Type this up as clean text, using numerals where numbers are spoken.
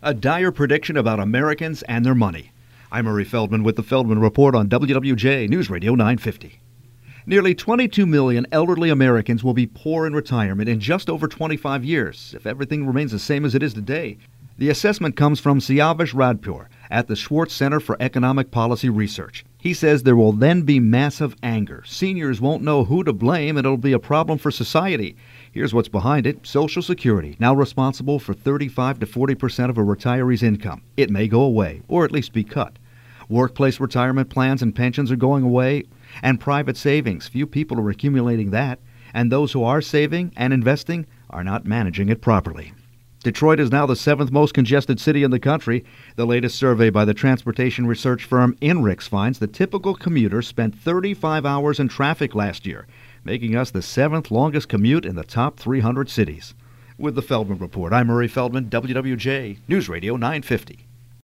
A dire prediction about Americans and their money. I'm Murray Feldman with the Feldman Report on WWJ News Radio 950. Nearly 22 million elderly Americans will be poor in retirement in just over 25 years, if everything remains the same as it is today. The assessment comes from Siavash Radpur at the Schwartz Center for Economic Policy Research. He says there will then be massive anger. Seniors won't know who to blame, and it'll be a problem for society. Here's what's behind it. Social Security, now responsible for 35 to 40% of a retiree's income. It may go away, or at least be cut. Workplace retirement plans and pensions are going away, and private savings. Few people are accumulating that, and those who are saving and investing are not managing it properly. Detroit is now the 7th most congested city in the country. The latest survey by the transportation research firm INRIX finds the typical commuter spent 35 hours in traffic last year, making us the 7th longest commute in the top 300 cities. With the Feldman Report, I'm Murray Feldman, WWJ News Radio 950.